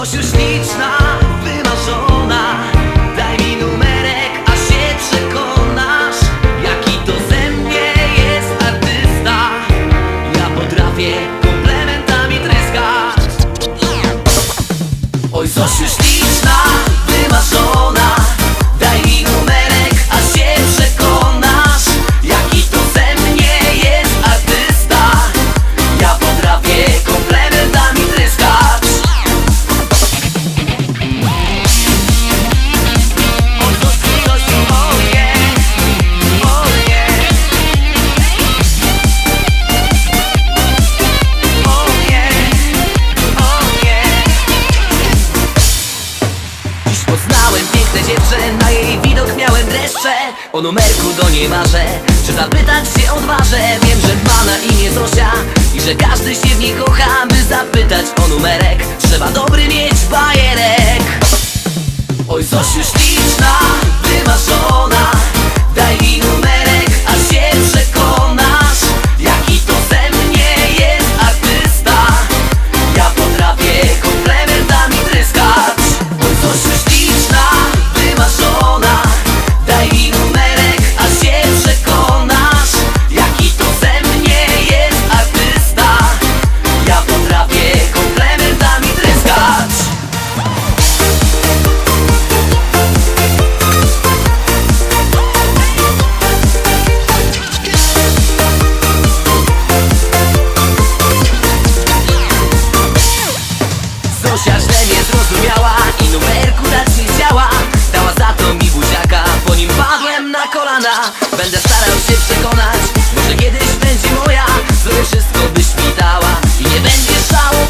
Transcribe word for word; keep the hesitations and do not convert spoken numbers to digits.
Zosiu śliczna, wymarzona, daj mi numerek, a się przekonasz, jaki to ze mnie jest artysta. Ja potrafię komplementami tryskać. Oj Zosiu śliczna, wymarzona, daj mi numerek, a się przekonasz, jaki to ze mnie jest artysta. Ja potrafię komplementami tryskać. Oj Zosiu, Zosiu, oh yeah, oh yeah, oh yeah, oh yeah. Dziś poznałem piękne dziewczę, na jej widok miałem dreszcze. O numerku do niej marzę, czy zapytać się odważę. Wiem, że ma na imię Zosia i że każdy się w niej kocha. By zapytać o numerek, trzeba dobry mieć bajerek. Oj Zosiu śliczna, wymarzona, daj mi numerek, a się przekonasz, jaki to ze mnie jest artysta. Ja potrafię komplementami tryskać. Oj Zosiu śliczna, wymarzona, daj mi numerek, a się przekonasz, jaki to ze mnie jest artysta. Ja potrafię komplementami tryskać. Zosia źle mnie zrozumiała i numerku dać nie chciała. Dała za to mi buziaka, po nim padłem na kolana. Będę starał się przekonać, może kiedyś będzie moja. Zrobię wszystko, byś mi dała i nie będziesz żałować.